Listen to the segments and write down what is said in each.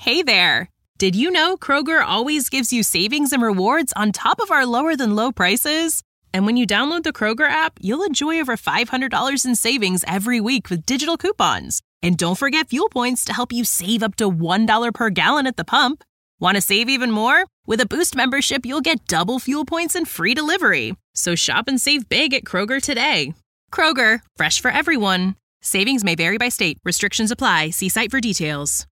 Hey there! Did you know Kroger always gives you savings and rewards on top of our lower-than-low prices? And when you download the Kroger app, you'll enjoy over $500 in savings every week with digital coupons. And don't forget fuel points to help you save up to $1 per gallon at the pump. Want to save even more? With a Boost membership, you'll get double fuel points and free delivery. So shop and save big at Kroger today. Kroger, fresh for everyone. Savings may vary by state. Restrictions apply. See site for details.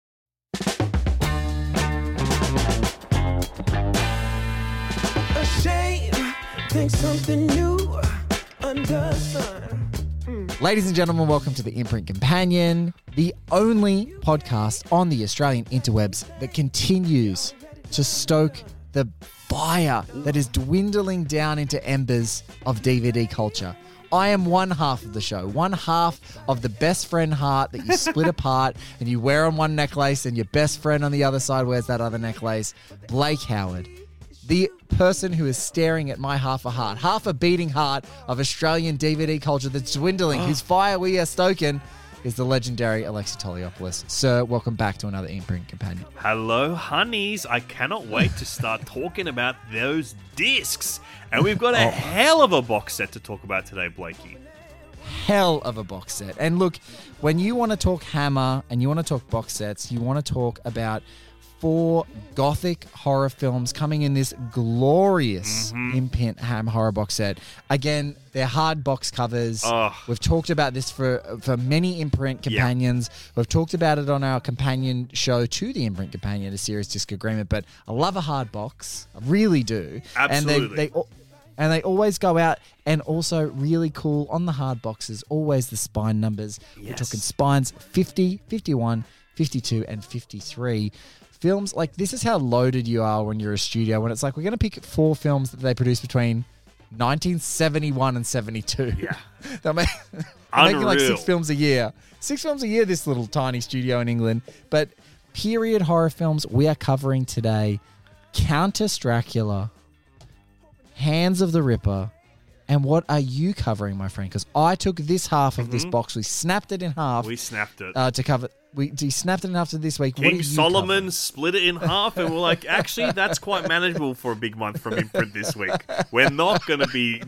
A shame, think something new under sun. Ladies and gentlemen, welcome to the Imprint Companion, the only podcast on the Australian interwebs that continues to stoke the fire that is dwindling down into embers of DVD culture. I am one half of the show, one half of the best friend heart that you split apart and you wear on one necklace and your best friend on the other side wears that other necklace. Blake Howard, the person who is staring at my half a heart, half a beating heart of Australian DVD culture that's dwindling, whose fire we are stoking, is the legendary Alexi Toliopoulos. Sir, welcome back to another Imprint Companion. Hello, honeys. I cannot wait to start talking about those discs. And we've got a hell of a box set to talk about today, Blakey. Hell of a box set. And look, when you want to talk Hammer and you want to talk box sets, you want to talk about 4 gothic horror films coming in this glorious Imprint Ham horror box set. Again, they're hard box covers. We've talked about this for many Imprint Companions. We've talked about it on our companion show to the Imprint Companion, a Serious Disc Agreement. But I love a hard box. I really do. Absolutely. And they always go out, and also really cool on the hard boxes, always the spine numbers. Yes. We're talking spines 50, 51, 52, and 53. Films, like, this is how loaded you are when you're a studio, when it's like, we're going to pick 4 films that they produced between 1971 and 72. Yeah. They're making like 6 films a year. 6 films a year, this little tiny studio in England. But period horror films we are covering today: Countess Dracula, Hands of the Ripper, and what are you covering, my friend? Because I took this half of this box. We snapped it in half. We snapped it. To cover... We snapped it in half this week. King Solomon split it in half, and we're like, actually, that's quite manageable for a big month from Imprint this week. We're not going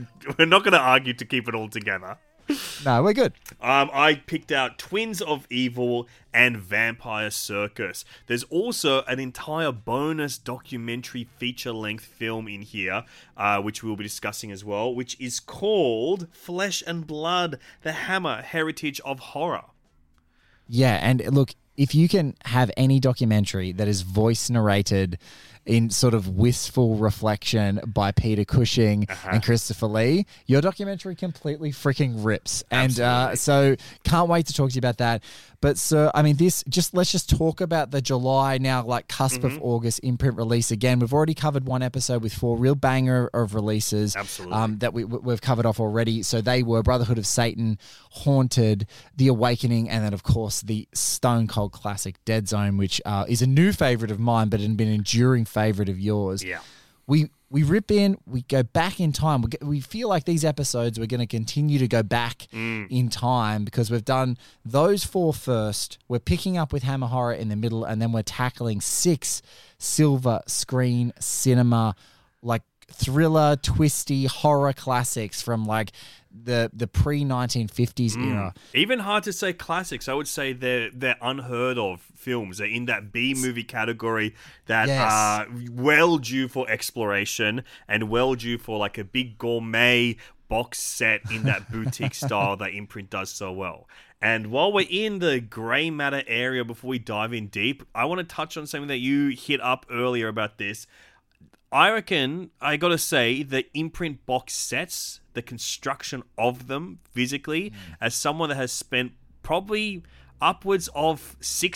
to argue to keep it all together. No, we're good. I picked out Twins of Evil and Vampire Circus. There's also an entire bonus documentary feature-length film in here, which we'll be discussing as well, which is called Flesh and Blood: The Hammer Heritage of Horror. Yeah, and look, if you can have any documentary that is voice narrated in sort of wistful reflection by Peter Cushing and Christopher Lee, your documentary completely freaking rips. Absolutely. And so can't wait to talk to you about that. But sir, I mean, let's just talk about the July now, like cusp of August Imprint release again. We've already covered one episode with 4 real banger of releases. Absolutely. That we've covered off already. So they were Brotherhood of Satan, Haunted, The Awakening, and then of course the stone cold classic Dead Zone, which is a new favorite of mine, but had been an enduring favorite of yours. Yeah. We rip in, we go back in time. We feel like these episodes, we're going to continue to go back in time because we've done those 4 first. We're picking up with Hammer Horror in the middle, and then we're tackling 6 silver screen cinema, like thriller, twisty horror classics from like the pre-1950s era. Even hard to say classics. I would say they're unheard of films. They're in that B-movie category that are well due for exploration and well due for like a big gourmet box set in that boutique style that Imprint does so well. And while we're in the grey matter area, before we dive in deep, I want to touch on something that you hit up earlier about this. I reckon, I gotta say, the Imprint box sets, the construction of them physically, as someone that has spent probably upwards of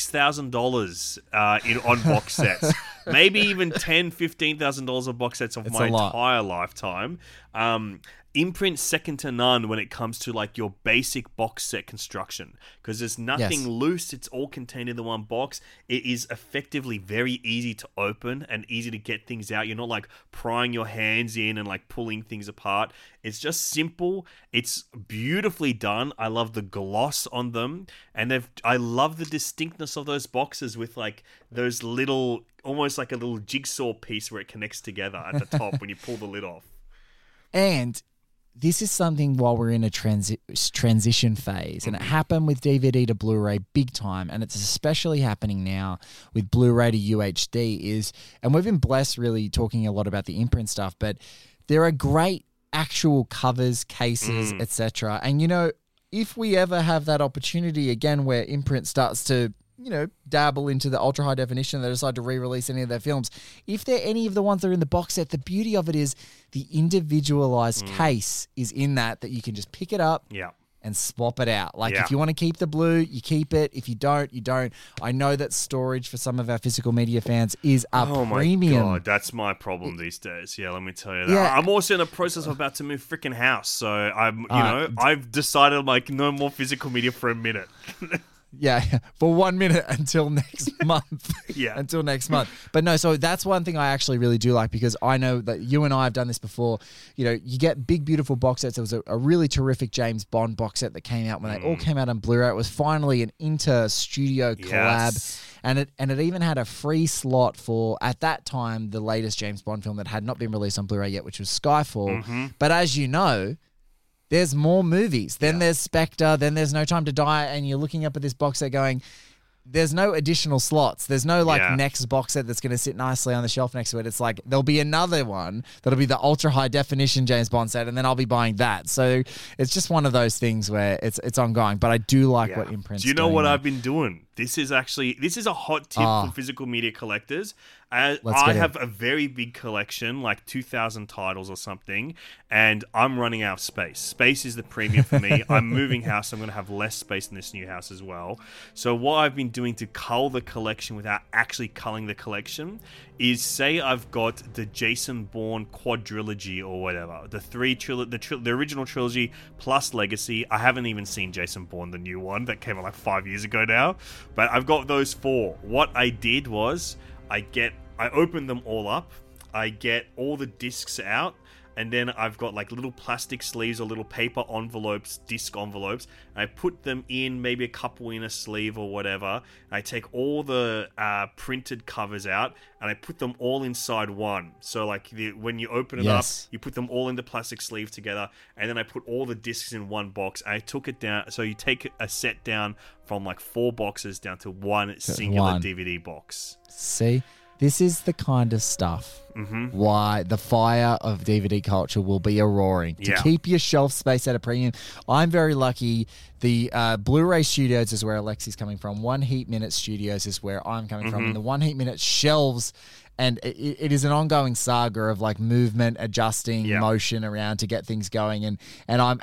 $6,000 on box sets, maybe even $10,000, $15,000 of box sets of my entire lifetime. Imprint second to none when it comes to like your basic box set construction, because there's nothing loose. It's all contained in the one box. It is effectively very easy to open and easy to get things out. You're not like prying your hands in and like pulling things apart. It's just simple. It's beautifully done. I love the gloss on them, and I love the distinctness of those boxes with like those little, almost like a little jigsaw piece where it connects together at the top when you pull the lid off. And this is something while we're in a transition phase, and it happened with DVD to Blu-ray big time, and it's especially happening now with Blu-ray to UHD and we've been blessed really talking a lot about the imprint stuff, but there are great actual covers, cases, etc. And, you know, if we ever have that opportunity again where imprint starts to, you know, dabble into the ultra high definition, they decide to re-release any of their films, if they're any of the ones that are in the box set, the beauty of it is the individualized case is in that you can just pick it up and swap it out. Like if you want to keep the blue, you keep it. If you don't, you don't. I know that storage for some of our physical media fans is a premium. Oh my God, that's my problem these days. Yeah, let me tell you that. Yeah. I'm also in the process of about to move freaking house, so I've decided like no more physical media for a minute. Yeah, for 1 minute until next month. Until next month. But no, so that's one thing I actually really do like, because I know that you and I have done this before. You know, you get big, beautiful box sets. There was a really terrific James Bond box set that came out when they all came out on Blu-ray. It was finally an inter-studio collab. And it even had a free slot for, at that time, the latest James Bond film that had not been released on Blu-ray yet, which was Skyfall. But as you know, there's more movies. Then there's Spectre. Then there's No Time to Die. And you're looking up at this box set going, there's no additional slots. There's no next box set that's going to sit nicely on the shelf next to it. It's like there'll be another one that'll be the ultra high definition James Bond set, and then I'll be buying that. So it's just one of those things where it's ongoing. But I do like what Imprint's Do you know what now. I've been doing? This is a hot tip for physical media collectors. I have a very big collection, like 2,000 titles or something, and I'm running out of space. Space is the premium for me. I'm moving house. I'm going to have less space in this new house as well. So what I've been doing to cull the collection without actually culling the collection is, say I've got the Jason Bourne quadrilogy or whatever, the original trilogy plus Legacy. I haven't even seen Jason Bourne, the new one that came out like 5 years ago now, but I've got those four. What I did was I opened them all up, I get all the discs out, and then I've got like little plastic sleeves or little paper envelopes, disc envelopes, and I put them in, maybe a couple in a sleeve or whatever, and I take all the printed covers out, and I put them all inside one. So like when you open it up, you put them all in the plastic sleeve together, and then I put all the discs in one box, and I took it down, so you take a set down from like 4 boxes down to one singular DVD box. See? This is the kind of stuff why the fire of DVD culture will be a-roaring. To keep your shelf space at a premium. I'm very lucky. The Blu-ray Studios is where Alexi's coming from. One Heat Minute Studios is where I'm coming from. And the One Heat Minute shelves, and it is an ongoing saga of like movement, adjusting, motion around to get things going. And I'm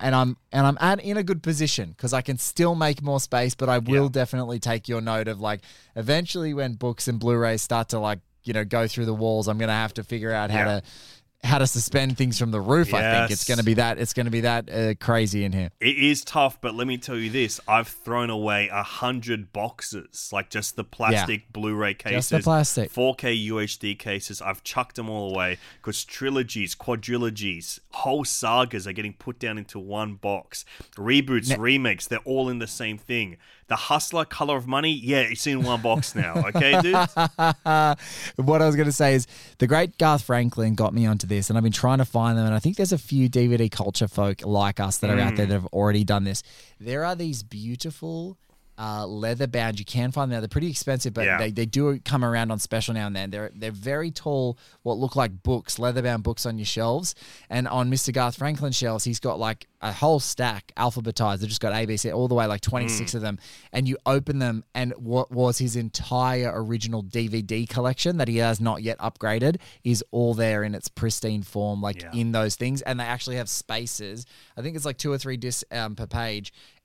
in a good position because I can still make more space, but I will definitely take your note of like eventually when books and Blu-rays start to like, you know, go through the walls, I'm going to have to figure out how to suspend things from the roof. I think it's going to be that crazy in here. It is tough, but let me tell you this: I've thrown away 100 boxes, like just the plastic Blu-ray cases, just the plastic 4K UHD cases. I've chucked them all away because trilogies, quadrilogies, whole sagas are getting put down into one box. Reboots, remakes, they're all in the same thing. The Hustler, Color of Money, it's in one box now. Okay, dude? What I was going to say is the great Garth Franklin got me onto this, and I've been trying to find them, and I think there's a few DVD culture folk like us that are out there that have already done this. There are these beautiful leather bound. You can find them now. They're pretty expensive, but they do come around on special now and then. They're very tall, what look like books, leather bound books on your shelves. And on Mr. Garth Franklin's shelves, he's got like a whole stack alphabetized. They've just got ABC all the way, like 26 of them. And you open them, and what was his entire original DVD collection that he has not yet upgraded is all there in its pristine form, like in those things. And they actually have spaces. I think it's like 2 or 3 discs per page.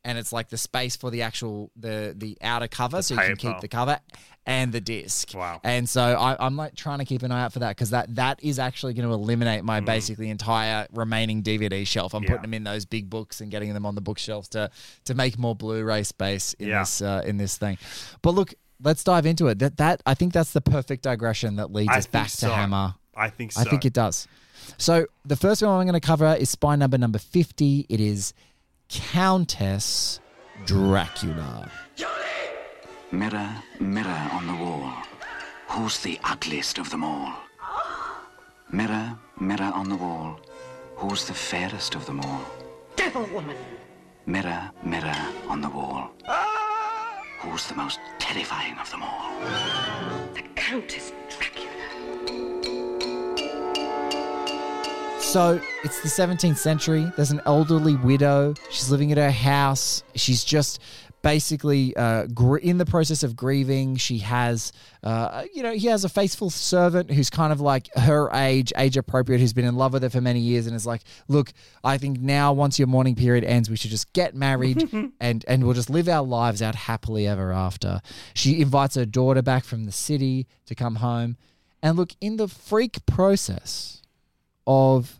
and it's like the space for the actual the outer cover, so you can keep the cover and the disc. Wow. And so I'm like trying to keep an eye out for that, because that is actually going to eliminate my basically entire remaining DVD shelf. I'm putting them in those big books and getting them on the bookshelves to make more Blu-ray space in this thing. But look, let's dive into it. That I think that's the perfect digression that leads us back to Hammer. I think so. I think it does. So the first one I'm going to cover is spine number 50. It is Countess Dracula. Mirror, mirror on the wall, who's the ugliest of them all? Mirror, mirror on the wall, who's the fairest of them all? Devil woman! Mirror, mirror on the wall, who's the most terrifying of them all? The Countess Dracula. So it's the 17th century. There's an elderly widow. She's living at her house. She's just basically in the process of grieving. She has, he has a faithful servant who's kind of like her age appropriate, who's been in love with her for many years, and is like, look, I think now once your mourning period ends, we should just get married and we'll just live our lives out happily ever after. She invites her daughter back from the city to come home. And look, in the freak process of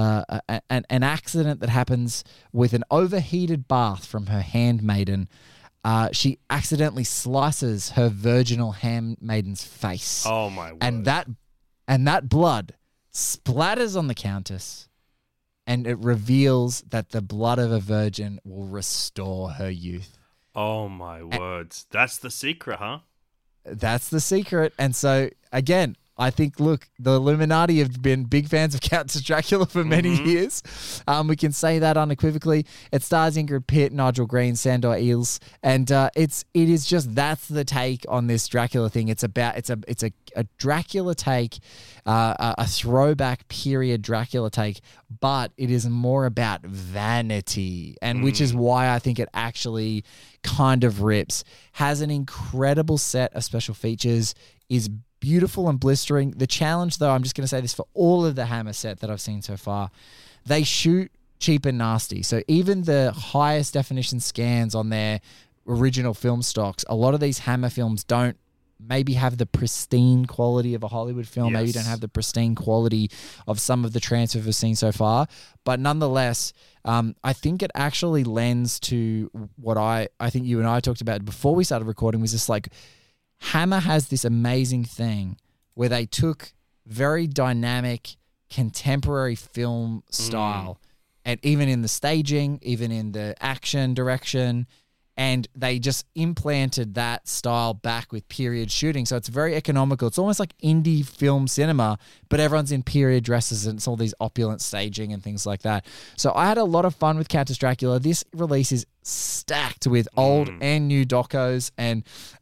an accident that happens with an overheated bath from her handmaiden, she accidentally slices her virginal handmaiden's face. Oh my word! And that blood splatters on the Countess, and it reveals that the blood of a virgin will restore her youth. Oh my words! That's the secret, huh? That's the secret. And so again, I think, look, the Illuminati have been big fans of Countess Dracula for many years. We can say that unequivocally. It stars Ingrid Pitt, Nigel Green, Sandor Eels, and it is just, that's the take on this Dracula thing. It's a Dracula take, a throwback period Dracula take, but it is more about vanity, and which is why I think it actually kind of rips. Has an incredible set of special features, is beautiful and blistering. The challenge, though, I'm just going to say this for all of the Hammer set that I've seen so far, they shoot cheap and nasty. So even the highest definition scans on their original film stocks, a lot of these Hammer films don't maybe have the pristine quality of a Hollywood film, maybe don't have the pristine quality of some of the transfers we've seen so far. But nonetheless, I think it actually lends to what I think you and I talked about before we started recording, was just like, Hammer has this amazing thing where they took very dynamic contemporary film style, and even in the staging, even in the action direction, and they just implanted that style back with period shooting. So it's very economical. It's almost like indie film cinema, but everyone's in period dresses and it's all these opulent staging and things like that. So I had a lot of fun with Countess Dracula. This release is stacked with old and new docos, and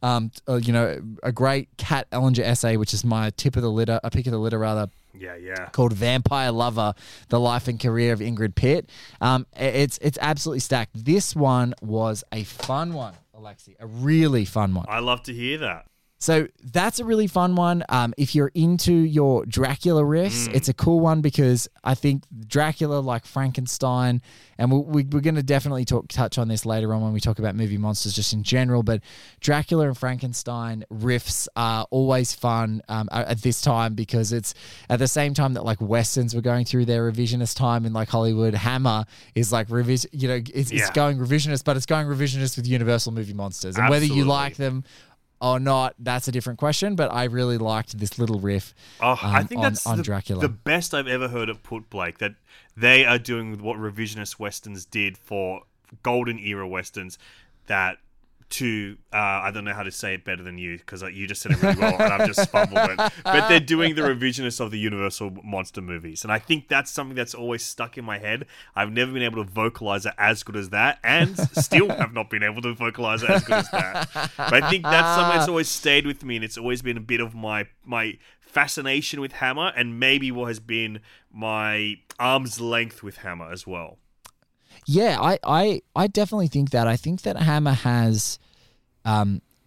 a great Kat Ellinger essay, which is my pick of the litter, called Vampire Lover, The Life and Career of Ingrid Pitt. It's absolutely stacked. This one was a fun one, Alexi, a really fun one. I love to hear that. So that's a really fun one. If you're into your Dracula riffs, it's a cool one, because I think Dracula, like Frankenstein, and we're going to definitely touch on this later on when we talk about movie monsters just in general, but Dracula and Frankenstein riffs are always fun at this time, because it's at the same time that like Westerns were going through their revisionist time in like Hollywood. Hammer is like it's going revisionist, but it's going revisionist with Universal movie monsters. And whether you like them or not, that's a different question, but I really liked this little riff I think that's on Dracula. The best I've ever heard it put, Blake, that they are doing what revisionist Westerns did for golden era Westerns, that to, I don't know how to say it better than you, because you just said it really well and I've just fumbled it, but they're doing the revisionist of the Universal monster movies, and I think that's something that's always stuck in my head. I've never been able to vocalize it as good as that, and still have not been able to vocalize it as good as that. But I think that's something that's always stayed with me, and it's always been a bit of my fascination with Hammer, and maybe what has been my arm's length with Hammer as well. Yeah, I definitely think that. I think that Hammer has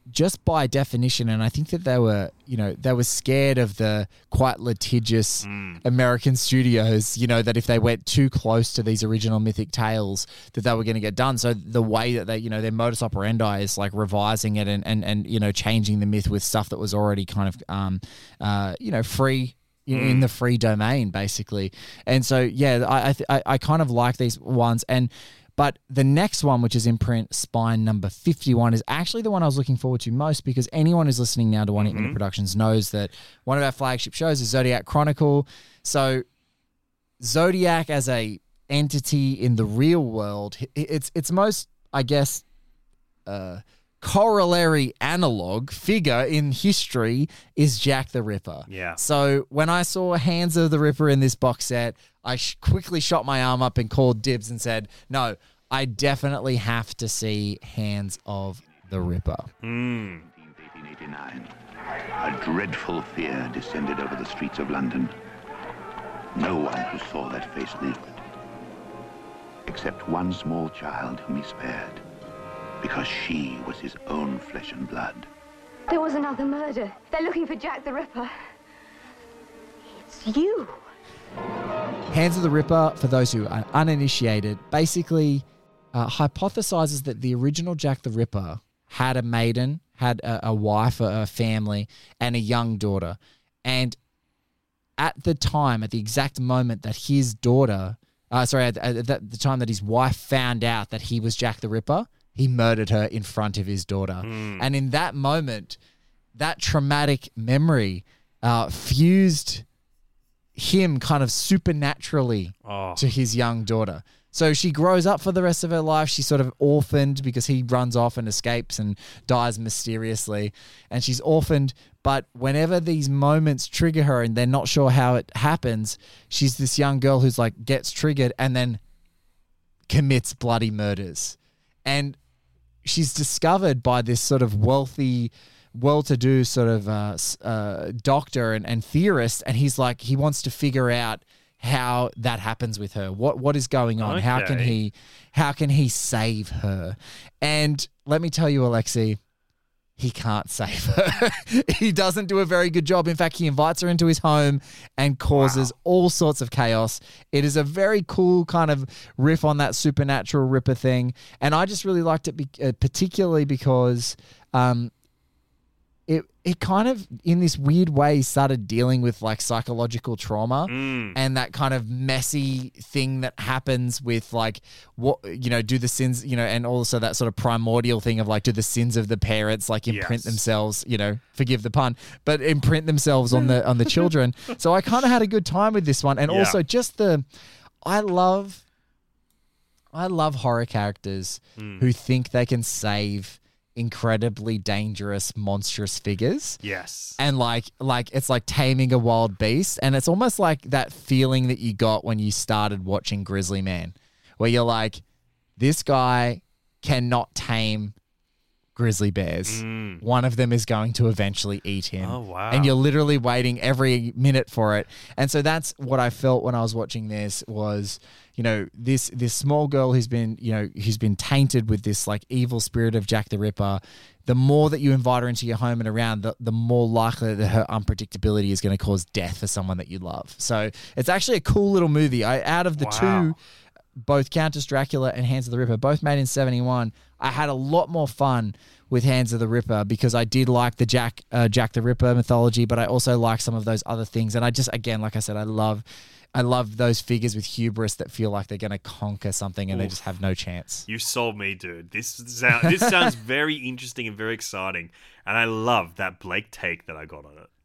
just by definition, and I think that they were scared of the quite litigious American studios, that if they went too close to these original mythic tales, that they were going to get done. So the way that they, their modus operandi is like revising it and changing the myth with stuff that was already kind of, free in the free domain, basically. And so, yeah, I kind of like these ones. But the next one, which is Imprint Spine number 51, is actually the one I was looking forward to most, because anyone who's listening now to One Hit Minute Productions knows that one of our flagship shows is Zodiac Chronicle. So Zodiac as a entity in the real world, its most, I guess, corollary analog figure in history is Jack the Ripper. Yeah. So when I saw Hands of the Ripper in this box set, I quickly shot my arm up and called dibs and said, no, I definitely have to see Hands of the Ripper. 1889, a dreadful fear descended over the streets of London. No one who saw that face lived, except one small child whom he spared, because she was his own flesh and blood. There was another murder. They're looking for Jack the Ripper. It's you. Hands of the Ripper, for those who are uninitiated, basically hypothesizes that the original Jack the Ripper had a maiden, had a wife, a family, and a young daughter. And at the time, at the exact moment that his daughter, at the time that his wife found out that he was Jack the Ripper, he murdered her in front of his daughter. And in that moment, that traumatic memory fused him kind of supernaturally to his young daughter. So she grows up for the rest of her life. She's sort of orphaned because he runs off and escapes and dies mysteriously. And she's orphaned. But whenever these moments trigger her and they're not sure how it happens, she's this young girl who's like gets triggered and then commits bloody murders. And she's discovered by this sort of wealthy, well-to-do sort of doctor and theorist, and he's like, he wants to figure out how that happens with her. What is going on? Okay. How can he save her? And let me tell you, Alexi, he can't save her. He doesn't do a very good job. In fact, he invites her into his home and causes all sorts of chaos. It is a very cool kind of riff on that supernatural Ripper thing. And I just really liked it particularly because it kind of, in this weird way, started dealing with like psychological trauma and that kind of messy thing that happens with like, what, do the sins, and also that sort of primordial thing of like, do the sins of the parents like imprint themselves, forgive the pun, but imprint themselves on the children. So I kind of had a good time with this one. And also just I love horror characters who think they can save incredibly dangerous, monstrous figures. Yes. And like it's like taming a wild beast. And it's almost like that feeling that you got when you started watching Grizzly Man, where you're like, this guy cannot tame grizzly bears. One of them is going to eventually eat him. Oh, wow. And you're literally waiting every minute for it. And so that's what I felt when I was watching this was, this small girl who's been tainted with this like evil spirit of Jack the Ripper. The more that you invite her into your home and around, the more likely that her unpredictability is going to cause death for someone that you love. So it's actually a cool little movie. Out of the two, both Countess Dracula and Hands of the Ripper, both made in 1971, I had a lot more fun with Hands of the Ripper because I did like the Jack the Ripper mythology, but I also like some of those other things. And I just, again, like I said, I love those figures with hubris that feel like they're going to conquer something and they just have no chance. You sold me, dude. This sounds very interesting and very exciting, and I love that Blake take that I got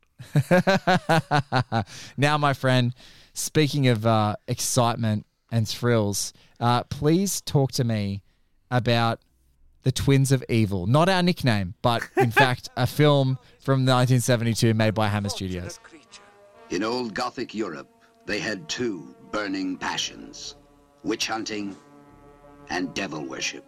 on it. Now, my friend, speaking of excitement and thrills, please talk to me about The Twins of Evil. Not our nickname, but in fact, a film from 1972 made by Hammer Studios. In old Gothic Europe, they had two burning passions: witch hunting and devil worship.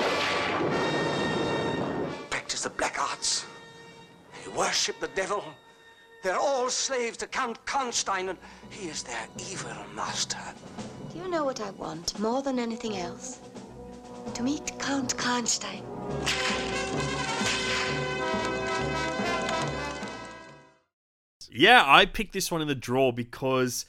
Practice the black arts. They worship the devil. They're all slaves to Count Karnstein, and he is their evil master. Do you know what I want more than anything else? To meet Count Karnstein. Yeah, I picked this one in the draw because,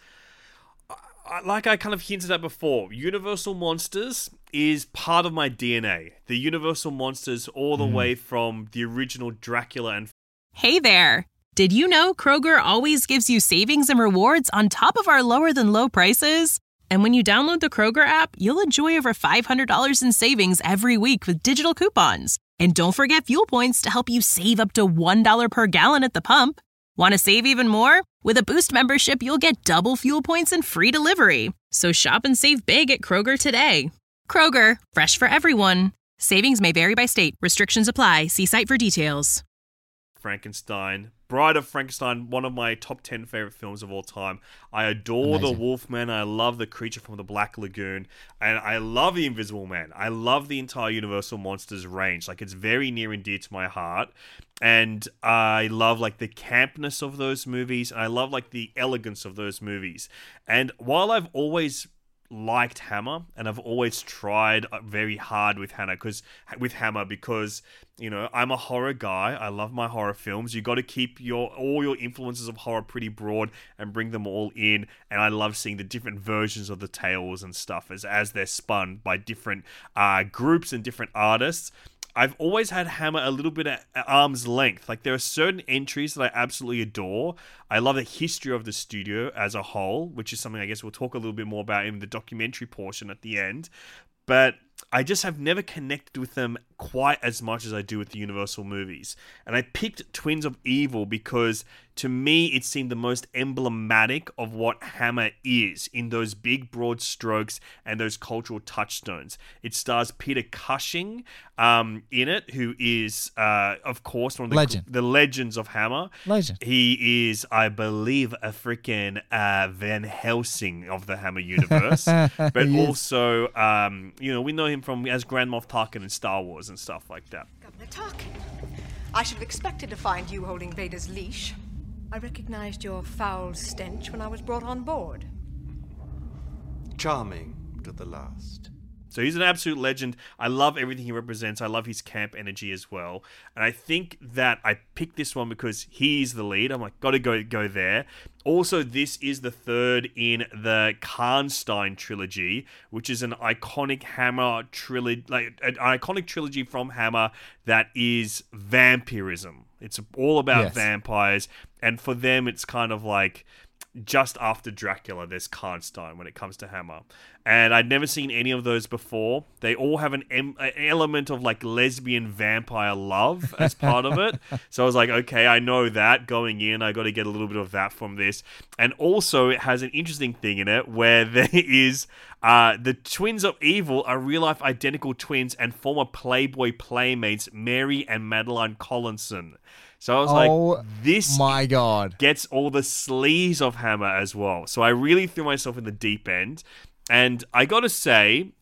like I kind of hinted at before, Universal Monsters is part of my DNA. The Universal Monsters all the way from the original Dracula and... Hey there! Did you know Kroger always gives you savings and rewards on top of our lower than low prices? And when you download the Kroger app, you'll enjoy over $500 in savings every week with digital coupons. And don't forget fuel points to help you save up to $1 per gallon at the pump. Want to save even more? With a Boost membership, you'll get double fuel points and free delivery. So shop and save big at Kroger today. Kroger, fresh for everyone. Savings may vary by state. Restrictions apply. See site for details. Frankenstein. Bride of Frankenstein, one of my top 10 favorite films of all time. I adore the Wolfman. I love the creature from the Black Lagoon. And I love the Invisible Man. I love the entire Universal Monsters range. Like, it's very near and dear to my heart. And I love, like, the campness of those movies. And I love, like, the elegance of those movies. And while I've always liked Hammer, and I've always tried very hard with Hammer because, you know, I'm a horror guy. I love my horror films. You got to keep all your influences of horror pretty broad and bring them all in. And I love seeing the different versions of the tales and stuff as they're spun by different groups and different artists. I've always had Hammer a little bit at arm's length. Like, there are certain entries that I absolutely adore. I love the history of the studio as a whole, which is something I guess we'll talk a little bit more about in the documentary portion at the end. But I just have never connected with them quite as much as I do with the Universal movies. And I picked Twins of Evil because, to me, it seemed the most emblematic of what Hammer is in those big, broad strokes and those cultural touchstones. It stars Peter Cushing in it, who is, of course, one of the legends of Hammer. Legend. He is, I believe, a freaking Van Helsing of the Hammer universe. But also, you know, we know him from as Grand Moff Tarkin in Star Wars and stuff like that. Governor Tarkin, I should have expected to find you holding Vader's leash. I recognized your foul stench when I was brought on board. Charming to the last. So he's an absolute legend. I love everything he represents. I love his camp energy as well. And I think that I picked this one because he's the lead. I'm like, gotta go there. Also, this is the third in the Karnstein trilogy, which is an iconic Hammer trilogy, like an iconic trilogy from Hammer that is vampirism. It's all about vampires. And for them, it's kind of like just after Dracula, there's Karnstein when it comes to Hammer. And I'd never seen any of those before. They all have an element of like lesbian vampire love as part of it. So I was like, okay, I know that going in. I got to get a little bit of that from this. And also it has an interesting thing in it where there is the Twins of Evil are real-life identical twins and former Playboy playmates Mary and Madeline Collinson. So I was like, this my God gets all the sleaze of Hammer as well. So I really threw myself in the deep end. And I got to say,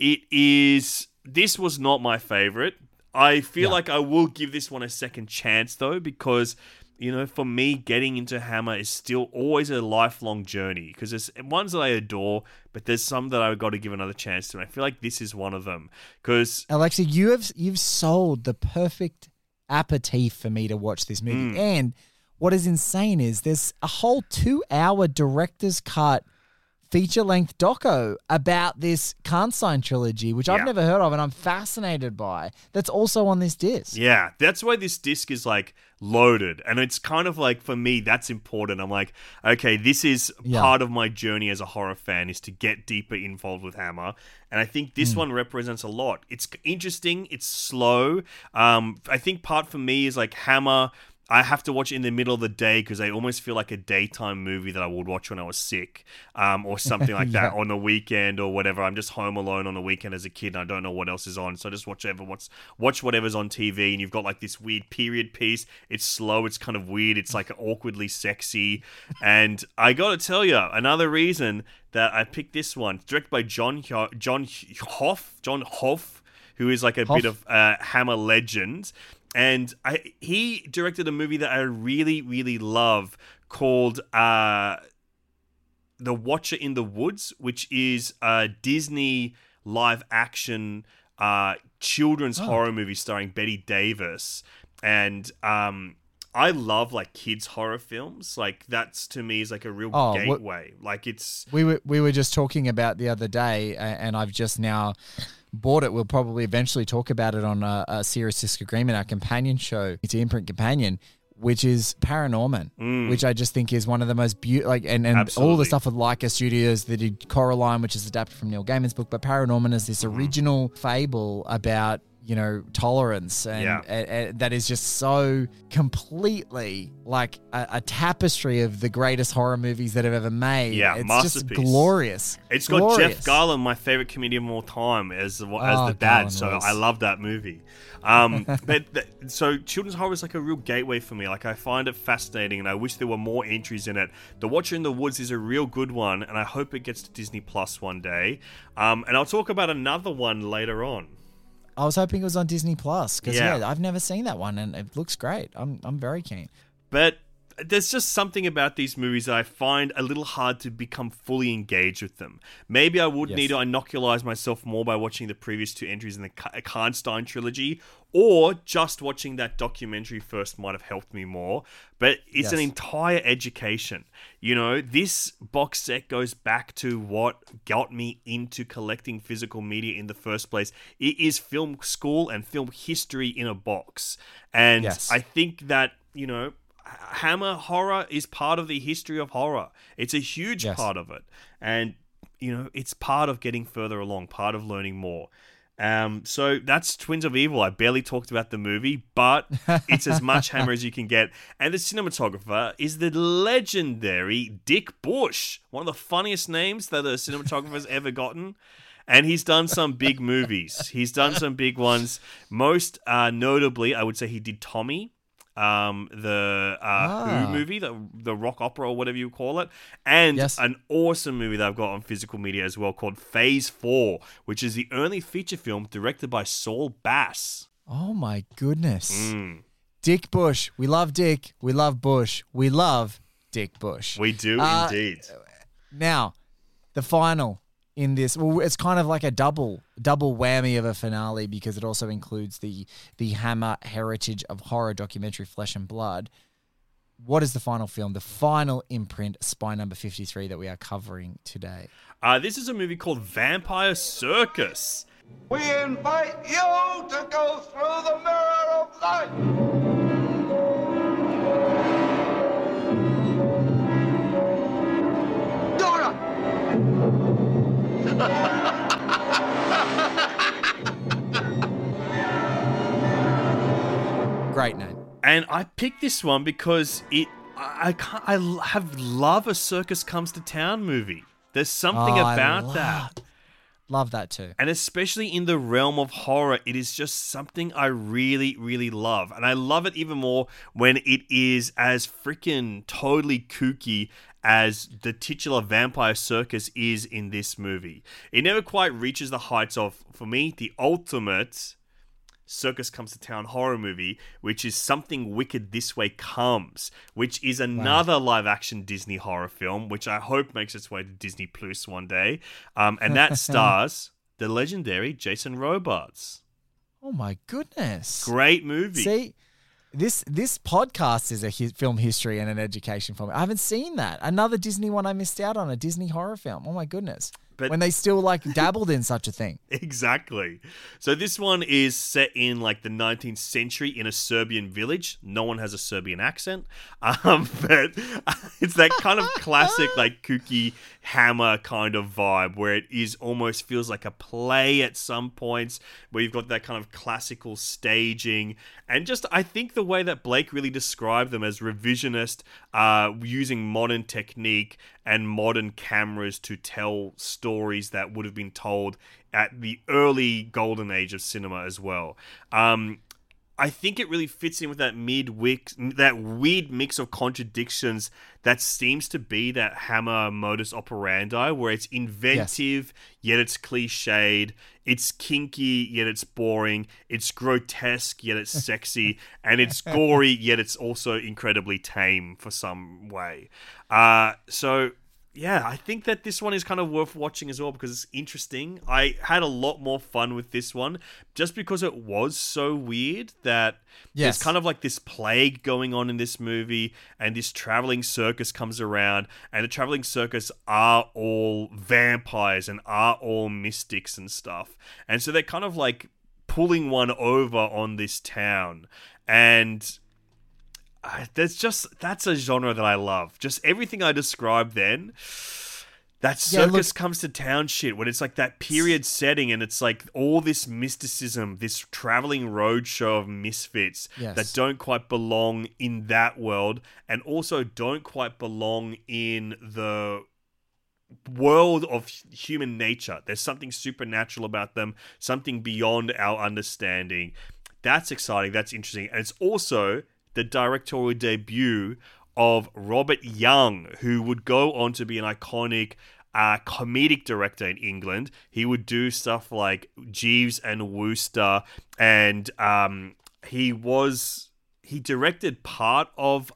this was not my favorite. I feel like I will give this one a second chance, though, because, you know, for me, getting into Hammer is still always a lifelong journey. Because there's ones that I adore, but there's some that I've got to give another chance to. And I feel like this is one of them. Because Alexi, you've sold the perfect aperitif for me to watch this movie. And what is insane is there's a whole 2-hour director's cut feature-length doco about this Karnstein trilogy, which I've never heard of and I'm fascinated by, that's also on this disc. Yeah, that's why this disc is like loaded. And it's kind of like, for me, that's important. I'm like, okay, this is part of my journey as a horror fan, is to get deeper involved with Hammer. And I think this one represents a lot. It's interesting. It's slow. I think part for me is like Hammer, I have to watch it in the middle of the day because I almost feel like a daytime movie that I would watch when I was sick, or something like that on the weekend or whatever. I'm just home alone on the weekend as a kid and I don't know what else is on, so I just watch whatever's on TV. And you've got like this weird period piece. It's slow. It's kind of weird. It's like awkwardly sexy. And I got to tell you, another reason that I picked this one, directed by John Hoff, who is like a bit of Hammer legend. And he directed a movie that I really, really love called The Watcher in the Woods, which is a Disney live-action children's horror movie starring Bette Davis. And I love like kids horror films. Like that's to me is like a real gateway. Like it's we were just talking about the other day, and I've just now bought it. We'll probably eventually talk about it on a Serious Disagreement, our companion show. It's Imprint Companion, which is Paranorman, which I just think is one of the most beautiful, like, and all the stuff with Leica Studios. They did Coraline, which is adapted from Neil Gaiman's book, but Paranorman is this original fable about, you know, tolerance and that is just so completely like a tapestry of the greatest horror movies that have ever made. Yeah, it's masterpiece. Just glorious. It's got Jeff Garlin, my favorite comedian of all time, as the dad. Garlin so was. I love that movie. So children's horror is like a real gateway for me. Like I find it fascinating, and I wish there were more entries in it. The Watcher in the Woods is a real good one, and I hope it gets to Disney Plus one day. And I'll talk about another one later on. I was hoping it was on Disney Plus because I've never seen that one and it looks great. I'm very keen. But there's just something about these movies that I find a little hard to become fully engaged with them. Maybe I would need to inoculate myself more by watching the previous two entries in the Karnstein trilogy, or just watching that documentary first might have helped me more. But it's an entire education. You know, this box set goes back to what got me into collecting physical media in the first place. It is film school and film history in a box. And I think that, you know, Hammer horror is part of the history of horror. It's a huge part of it. And, you know, it's part of getting further along, part of learning more. So that's Twins of Evil. I barely talked about the movie, but it's as much Hammer as you can get. And the cinematographer is the legendary Dick Bush, one of the funniest names that a cinematographer's ever gotten. And he's done some big movies. He's done some big ones. Most notably, I would say he did Tommy. The Who movie, the rock opera or whatever you call it, and an awesome movie that I've got on physical media as well called Phase 4, which is the only feature film directed by Saul Bass. Oh my goodness. Dick Bush. We love Dick. We love Bush. We love Dick Bush. We do indeed. Now, the final in this, well, it's kind of like a double whammy of a finale because it also includes the Hammer Heritage of Horror documentary Flesh and Blood. What is the final film, the final imprint, Spy Number 53 that we are covering today? This is a movie called Vampire Circus. We invite you to go through the mirror of life. Great name. And I picked this one because I love a Circus Comes to Town movie. There's something about that. Love that too. And especially in the realm of horror, it is just something I really, really love. And I love it even more when it is as freaking totally kooky as the titular Vampire Circus is in this movie. It never quite reaches the heights of, for me, the ultimate Circus Comes to Town horror movie, which is Something Wicked This Way Comes, which is another live-action Disney horror film, which I hope makes its way to Disney Plus one day. And that stars the legendary Jason Robards. Oh my goodness. Great movie. See, this podcast is a film history and an education for me. I haven't seen that. Another Disney one I missed out on, a Disney horror film. Oh my goodness. But when they still like dabbled in such a thing. Exactly. So this one is set in like the 19th century in a Serbian village. No one has a Serbian accent. But it's that kind of classic like kooky Hammer kind of vibe where it is almost feels like a play at some points, where you've got that kind of classical staging. And just I think the way that Blake really described them as revisionist, using modern technique and modern cameras to tell stories that would have been told at the early golden age of cinema as well. I think it really fits in with that weird mix of contradictions that seems to be that Hammer modus operandi, where it's inventive, yet it's cliched, it's kinky, yet it's boring, it's grotesque, yet it's sexy, and it's gory, yet it's also incredibly tame for some way. So, yeah, I think that this one is kind of worth watching as well because it's interesting. I had a lot more fun with this one just because it was so weird that there's kind of like this plague going on in this movie, and this traveling circus comes around, and the traveling circus are all vampires and are all mystics and stuff. And so they're kind of like pulling one over on this town, and that's a genre that I love. Just everything I described then. That circus comes to town shit when it's like that period setting, and it's like all this mysticism, this traveling roadshow of misfits that don't quite belong in that world, and also don't quite belong in the world of human nature. There's something supernatural about them, something beyond our understanding. That's exciting. That's interesting. And it's also the directorial debut of Robert Young, who would go on to be an iconic comedic director in England. He would do stuff like Jeeves and Wooster, and he directed part of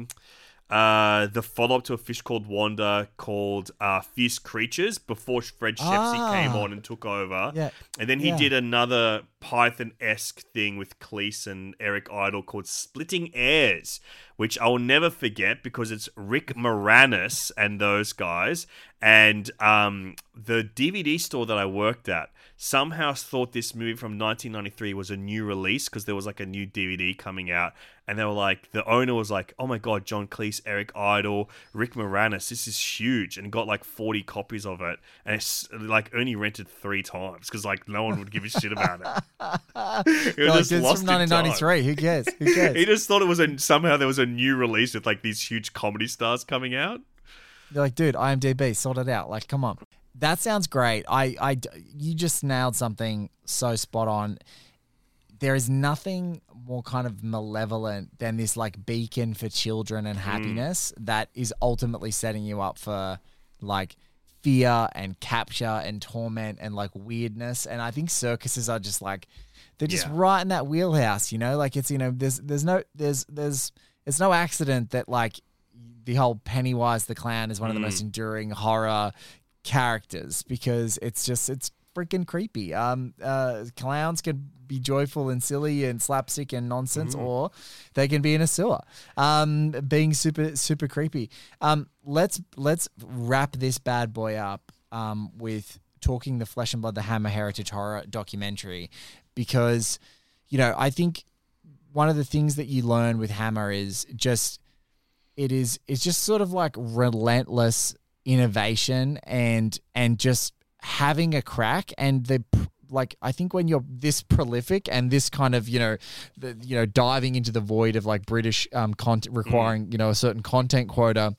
the follow-up to A Fish Called Wanda called Fierce Creatures before Fred Shepsey came on and took over. Yeah. And then he did another Python-esque thing with Cleese and Eric Idle called Splitting Heirs, which I'll never forget because it's Rick Moranis and those guys. And the DVD store that I worked at somehow thought this movie from 1993 was a new release because there was like a new DVD coming out. And they were like, the owner was like, oh my God, John Cleese, Eric Idle, Rick Moranis, this is huge. And got like 40 copies of it. And it's like only rented 3 times because like no one would give a shit about it. It was just lost from 1993. Who cares? Who cares? He just thought it was somehow there was a new release with like these huge comedy stars coming out. They're like, dude, IMDb, sort it out. Like, come on. That sounds great. You just nailed something so spot on. There is nothing more kind of malevolent than this like beacon for children and happiness that is ultimately setting you up for like fear and capture and torment and like weirdness. And I think circuses are just like, they're just right in that wheelhouse, you know, like it's, you know, there's no accident that like the whole Pennywise the Clown is one of the most enduring horror characters because it's freaking creepy. Clowns can be joyful and silly and slapstick and nonsense, or they can be in a sewer, being super creepy. Let's wrap this bad boy up with talking the Flesh and Blood, the Hammer Heritage Horror documentary, because you know I think one of the things that you learn with Hammer is just it's just sort of like relentless innovation and just having a crack. And like I think when you're this prolific and this kind of diving into the void of like British content requiring a certain content quota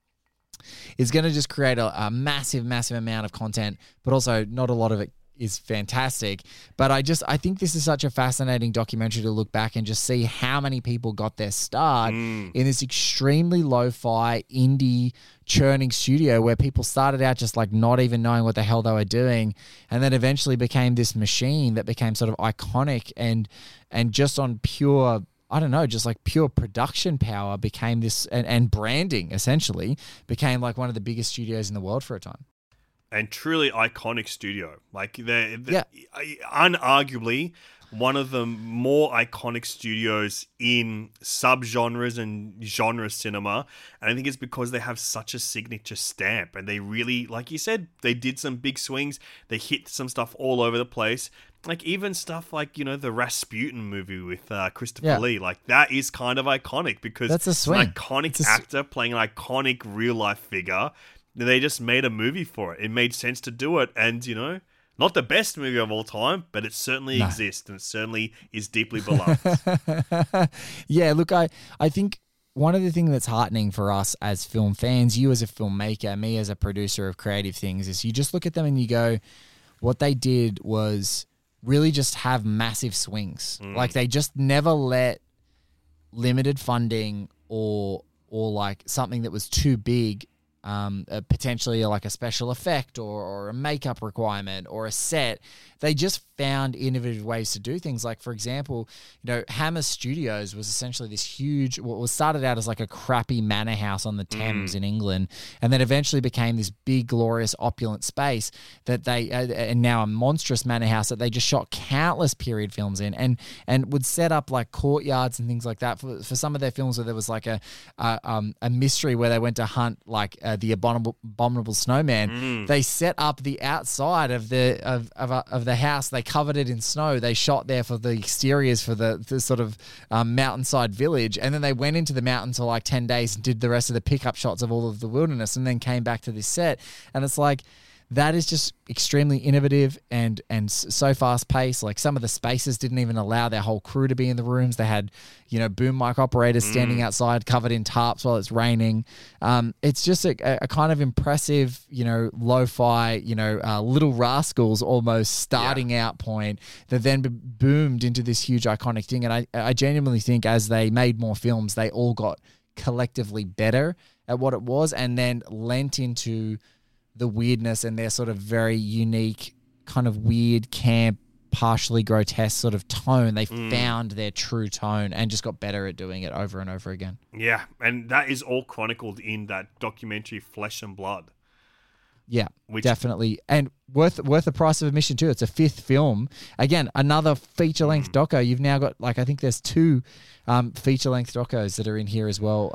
is going to just create a massive amount of content, but also not a lot of it is fantastic. But I think this is such a fascinating documentary to look back and just see how many people got their start in this extremely lo-fi indie churning studio where people started out just like not even knowing what the hell they were doing, and then eventually became this machine that became sort of iconic and just on pure, I don't know, just like pure production power became this, and branding essentially became like one of the biggest studios in the world for a time. And truly iconic studio. Like, they're unarguably one of the more iconic studios in subgenres and genre cinema. And I think it's because they have such a signature stamp. And they really, like you said, they did some big swings. They hit some stuff all over the place. Like, even stuff like, the Rasputin movie with Christopher Lee. Like, that is kind of iconic because that's a swing. It's an iconic actor playing an iconic real-life figure. They just made a movie for it. It made sense to do it. And, not the best movie of all time, but it certainly exists and it certainly is deeply beloved. Yeah, look, I think one of the things that's heartening for us as film fans, you as a filmmaker, me as a producer of creative things, is you just look at them and you go, what they did was really just have massive swings. Like, they just never let limited funding or like something that was too big potentially like a special effect or a makeup requirement or a set. They just found innovative ways to do things. Like, for example, Hammer Studios was essentially this huge, was started out as like a crappy manor house on the Thames in England, and then eventually became this big, glorious, opulent space that they, and now a monstrous manor house that they just shot countless period films in, and would set up like courtyards and things like that for some of their films where there was like a mystery where they went to hunt like the abominable snowman. They set up the outside of the house. They covered it in snow. They shot there for the exteriors for the sort of mountainside village, and then they went into the mountains for like 10 days and did the rest of the pickup shots of all of the wilderness, and then came back to this set. And it's like, that is just extremely innovative and so fast paced. Like, some of the spaces didn't even allow their whole crew to be in the rooms. They had, boom mic operators standing outside covered in tarps while it's raining. It's just a kind of impressive, lo-fi, Little Rascals almost starting out point that then boomed into this huge iconic thing. And I genuinely think as they made more films, they all got collectively better at what it was, and then lent into the weirdness and their sort of very unique kind of weird camp, partially grotesque sort of tone. They found their true tone and just got better at doing it over and over again. Yeah, and that is all chronicled in that documentary Flesh and Blood. Yeah, definitely. And worth the price of admission too. It's a 5th film. Again, another feature-length doco. You've now got, like, I think there's 2 feature-length docos that are in here as well,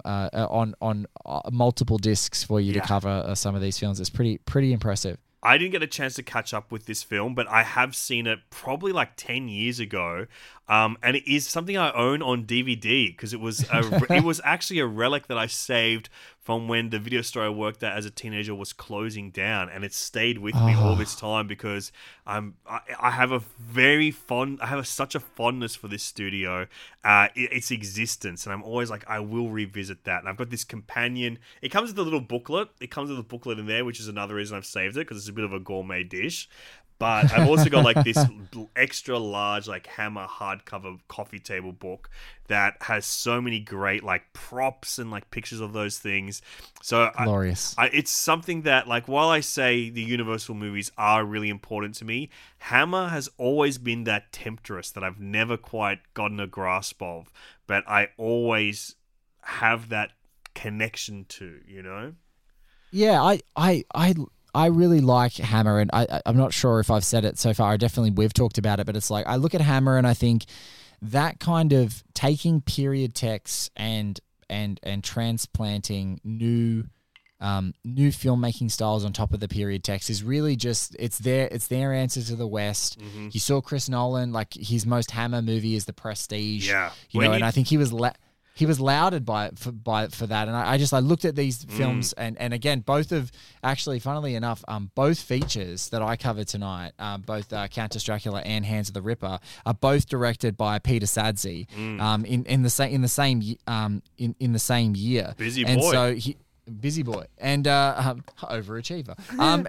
on multiple discs for you to cover some of these films. It's pretty impressive. I didn't get a chance to catch up with this film, but I have seen it probably like 10 years ago. And it is something I own on DVD because it was actually a relic that I saved from when the video store I worked at as a teenager was closing down, and it stayed with me all this time because I have such a fondness for this studio, its existence, and I'm always like, I will revisit that. And I've got this companion. It comes with a little booklet. It comes with a booklet in there, which is another reason I've saved it, because it's a bit of a gourmet dish. But I've also got like this extra large like Hammer hardcover coffee table book that has so many great like props and like pictures of those things. So glorious. It's something that, like, while I say the Universal movies are really important to me, Hammer has always been that temptress that I've never quite gotten a grasp of, but I always have that connection to, Yeah, I really like Hammer, and I'm not sure if I've said it so far. We've talked about it, but it's like, I look at Hammer and I think that kind of taking period texts and transplanting new filmmaking styles on top of the period text is really just, it's their answer to the West. Mm-hmm. You saw Chris Nolan, like, his most Hammer movie is The Prestige. Yeah, and I think he was lauded for that, and I looked at these films, and again, both of, actually, funnily enough, both features that I covered tonight, both Countess Dracula and Hands of the Ripper, are both directed by Peter Sadzey, in the same year. Busy and boy. So busy boy and overachiever.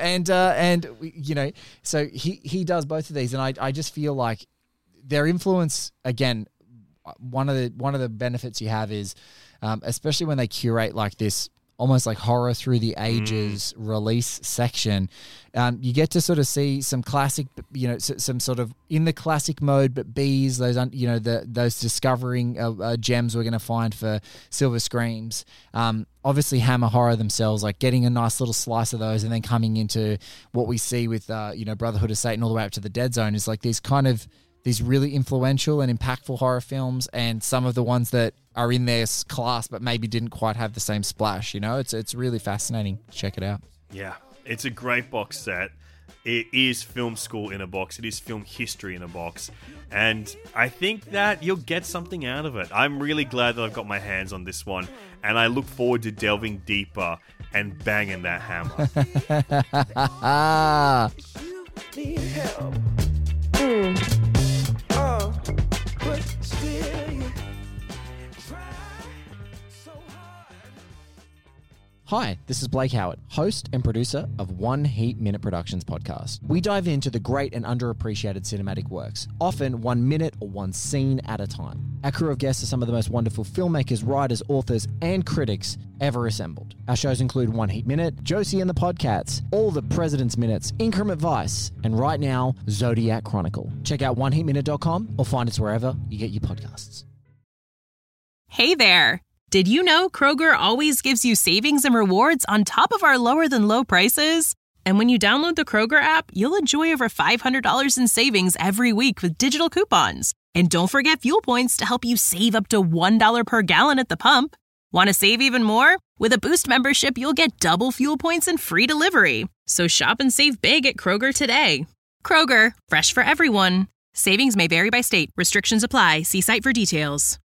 So he does both of these, and I just feel like their influence, again. One of the benefits you have is, especially when they curate like this, almost like horror through the ages release section, you get to sort of see some classic, some sort of in the classic mode, but B's, those, those discovering gems we're going to find for silver screams. Obviously Hammer Horror themselves, like getting a nice little slice of those, and then coming into what we see with, Brotherhood of Satan all the way up to the Dead Zone is like these really influential and impactful horror films, and some of the ones that are in their class but maybe didn't quite have the same splash. It's really fascinating. Check it out. Yeah, it's a great box set. It is film school in a box. It is film history in a box. And I think that you'll get something out of it. I'm really glad that I've got my hands on this one, and I look forward to delving deeper and banging that hammer. Need help. But still you try so hard. Hi, this is Blake Howard, host and producer of One Heat Minute Productions podcast. We dive into the great and underappreciated cinematic works, often 1 minute or one scene at a time. Our crew of guests are some of the most wonderful filmmakers, writers, authors, and critics ever assembled. Our shows include One Heat Minute, Josie and the Podcats, All the President's Minutes, Increment Vice, and right now, Zodiac Chronicle. Check out oneheatminute.com or find us wherever you get your podcasts. Hey there! Did you know Kroger always gives you savings and rewards on top of our lower than low prices? And when you download the Kroger app, you'll enjoy over $500 in savings every week with digital coupons. And don't forget fuel points to help you save up to $1 per gallon at the pump. Want to save even more? With a Boost membership, you'll get double fuel points and free delivery. So shop and save big at Kroger today. Kroger, fresh for everyone. Savings may vary by state. Restrictions apply. See site for details.